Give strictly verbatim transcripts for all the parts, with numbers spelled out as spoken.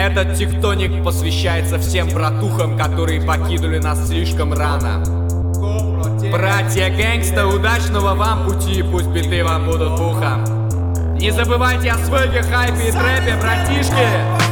Этот тектоник посвящается всем братухам, которые покинули нас слишком рано. Братья гэнгста, удачного вам пути, пусть биты вам будут пухом. Не забывайте о свеге, хайпе и трэпе, братишки!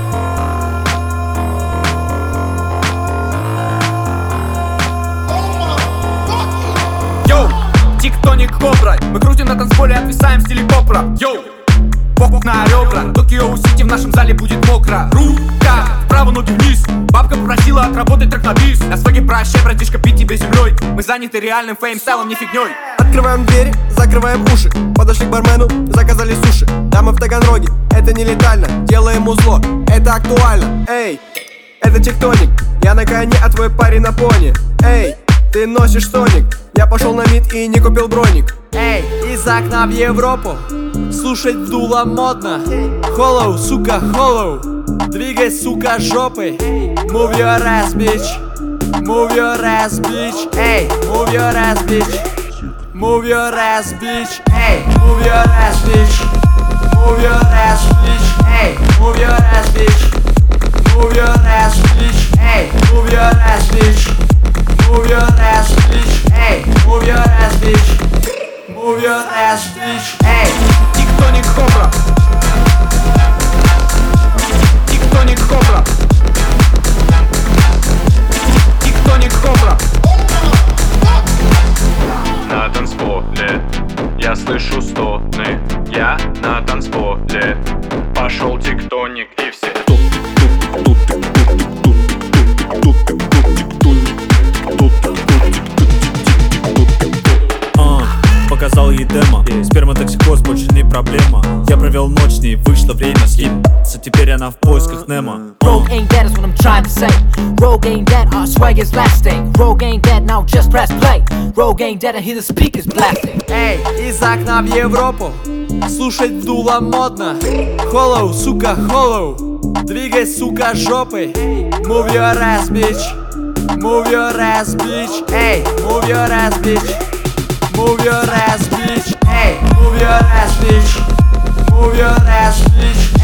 Йоу! Тектоник Кобра. Мы крутим на танцполе, отвисаем в стиле попра. Йоу! Похуй на ребра. Токио Сити в нашем зале будет мокро. Рука вправо, ноги вниз. Бабка попросила отработать трек на бис. На своге прощай, братишка, пить тебе землей. Мы заняты реальным фейм-стайлом, не фигней. Открываем двери, закрываем уши. Подошли к бармену, заказали суши. Дамы в Таганроге, это не летально. Делаем узло, это актуально. Эй, это тектоник. Я на коне, а твой парень на пони. Эй, ты носишь тоник. Я пошел на мид и не купил броник. Эй, из окна в Европу слушать в дуло модно. Холлоу, сука, холлоу. Двигай, сука, жопой. Move your ass, bitch. Move your ass, bitch. Эй, move your ass, bitch. Move your ass, bitch. Эй, move your ass, bitch. Move your ass, bitch. Эй, move your ass, bitch. Move your ass, bitch. Эй, move your ass, bitch. Move your ass, bitch. Эй, move your ass, bitch. Move your ass, bitch. Эй, Тектоник Кобра. Тектоник Кобра. Тектоник Кобра. На танцполе я слышу стоны. Я на танцполе. Пошел тектоник и все. Показал ей демо. Сперматоксикоз больше не проблема. Я провел ночь с ней, вышло время съебаться. Теперь она в поисках Немо. Rogue ain't dead is what I'm trying to say. Rogue ain't dead, our swag is lasting. Rogue ain't dead, now just press play. Rogue ain't dead, I hear the speakers blasting. эй, из окна в Европу слушать в дуло модно. Холлоу, сука, холлоу. Двигай, сука, жопой. Move your ass, bitch. Move your ass, bitch. Эй, move your ass, bitch. Move your ass, bitch. Эй, move your ass, bitch. Move your ass, bitch.